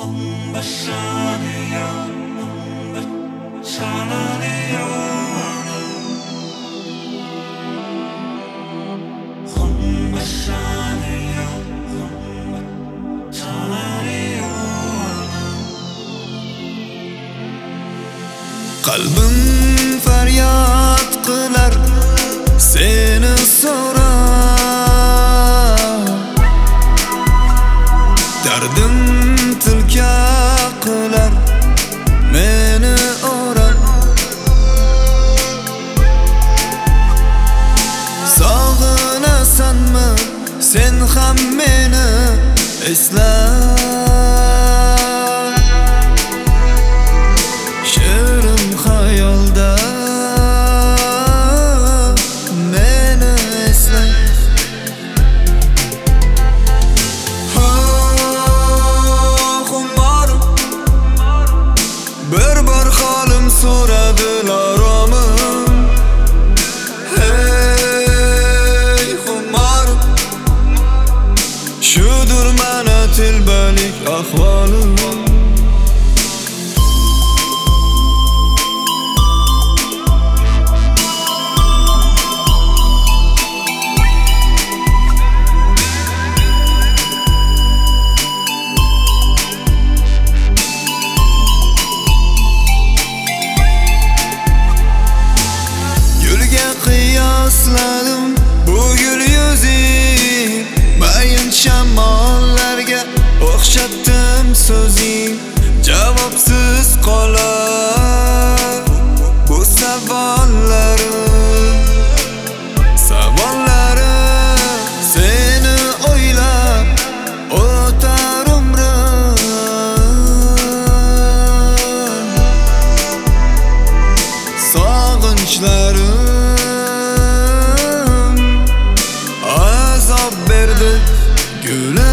Qalbim faryod qilar seni so'rab, dardim tilka qilar meni o'rab. Sog'inasanmi sen ham meni esla, shirin xayolda meni esla. Xumorim bir bor holim so'radilar omim. Hey xumorim, shudur mana telbalik ahvolim. Qiyosladim bu gul yuzing, mayin shamollarga o'xshatdim so'zing. Javobsiz qolar bu savollarim, seni o'ylab o'tar umrim. Sog'inchlarim azob berdi, gul